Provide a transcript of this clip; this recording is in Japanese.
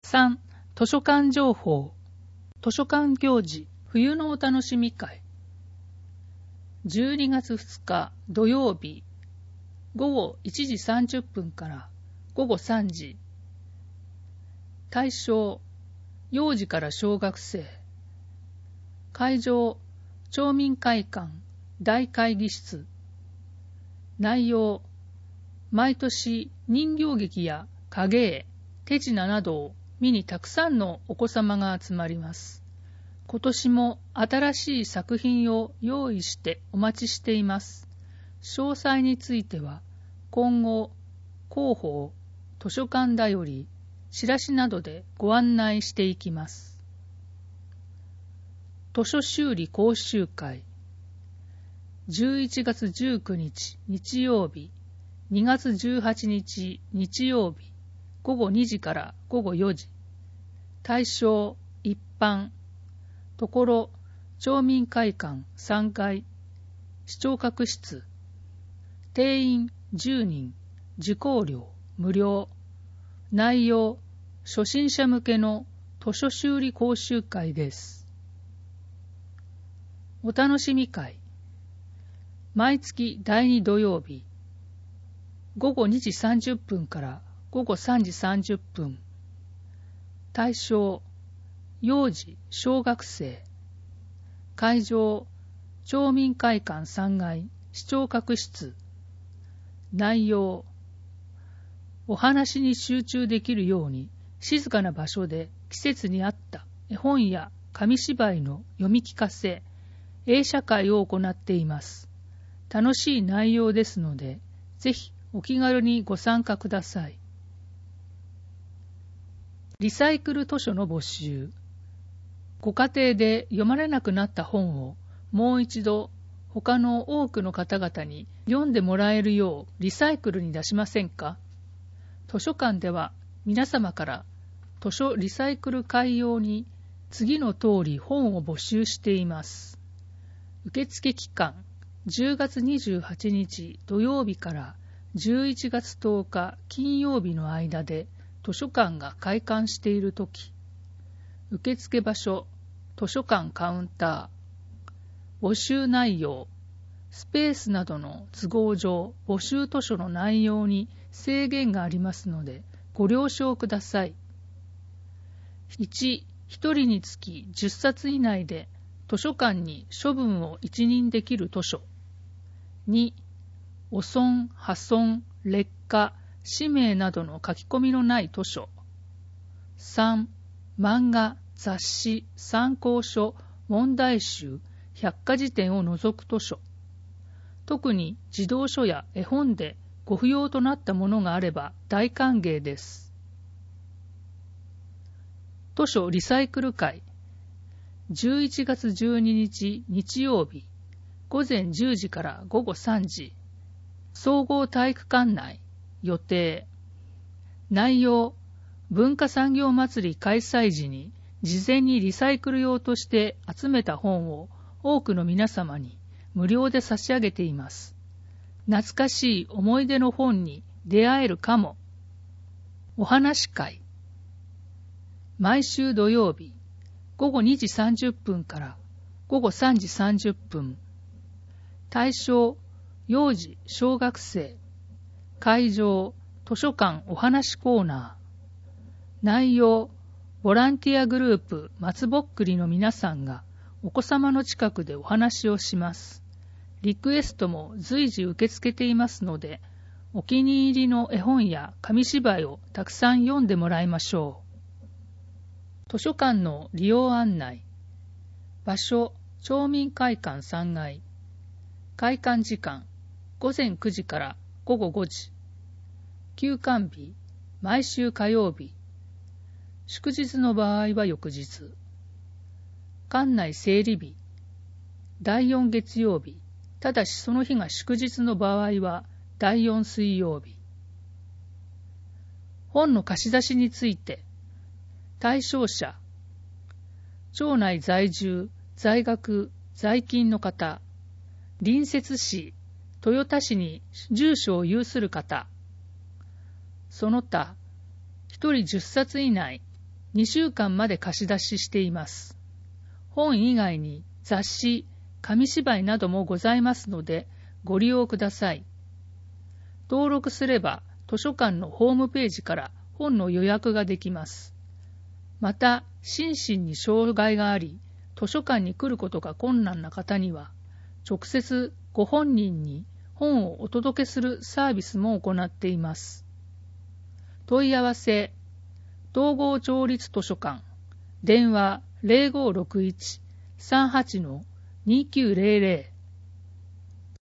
3. 図書館情報。図書館行事、冬のお楽しみ会。12月2日土曜日、午後1時30分から午後3時。対象、幼児から小学生。会場、町民会館、大会議室。内容、毎年人形劇や影絵、手品などを見にたくさんのお子様が集まります。今年も新しい作品を用意してお待ちしています。詳細については今後、広報、図書館だより、チラシなどでご案内していきます。図書修理講習会。11月19日日曜日、2月18日日曜日、午後2時から午後4時。対象、一般。ところ、町民会館3階、視聴覚室。定員10人、受講料無料。内容、初心者向けの図書修理講習会です。お楽しみ会。毎月第2土曜日、午後2時30分から午後3時30分。対象、幼児、小学生。会場、町民会館3階、視聴覚室。内容、お話に集中できるように静かな場所で季節に合った絵本や紙芝居の読み聞かせ、映写会を行っています。楽しい内容ですので、ぜひお気軽にご参加ください。リサイクル図書の募集。ご家庭で読まれなくなった本をもう一度他の多くの方々に読んでもらえるようリサイクルに出しませんか？図書館では皆様から図書リサイクル会用に次の通り本を募集しています。受付期間10月28日土曜日から11月10日金曜日の間で図書館が開館しているとき。受付場所、図書館カウンター。募集内容、スペースなどの都合上、募集図書の内容に制限がありますので、ご了承ください。1、1人につき10冊以内で図書館に処分を一任できる図書。2、汚損、破損、劣化、氏名などの書き込みのない図書。3、漫画、雑誌、参考書、問題集、百科事典を除く図書。特に児童書や絵本でご不要となったものがあれば大歓迎です。図書リサイクル会。11月12日日曜日、午前10時から午後3時。総合体育館内。予定。内容、文化産業祭り開催時に事前にリサイクル用として集めた本を多くの皆様に無料で差し上げています。懐かしい思い出の本に出会えるかも。お話会。毎週土曜日、午後2時30分から午後3時30分。対象、幼児、小学生。会場、図書館お話コーナー。内容、ボランティアグループ松ぼっくりの皆さんがお子様の近くでお話をします。リクエストも随時受け付けていますので、お気に入りの絵本や紙芝居をたくさん読んでもらいましょう。図書館の利用案内。場所、町民会館3階。開館時間、午前9時から午後5時。休館日、毎週火曜日。祝日の場合は翌日。館内整理日、第4月曜日。ただしその日が祝日の場合は第4水曜日。本の貸し出しについて。対象者、町内在住、在学、在勤の方、隣接市、豊田市に住所を有する方、その他、1人10冊以内、 2週間まで貸し出ししています。本以外に雑誌、紙芝居などもございますのでご利用ください。登録すれば図書館のホームページから本の予約ができます。また、心身に障害があり、図書館に来ることが困難な方には、直接ご本人に本をお届けするサービスも行っています。問い合わせ、統合町立図書館、電話 0561-38-2900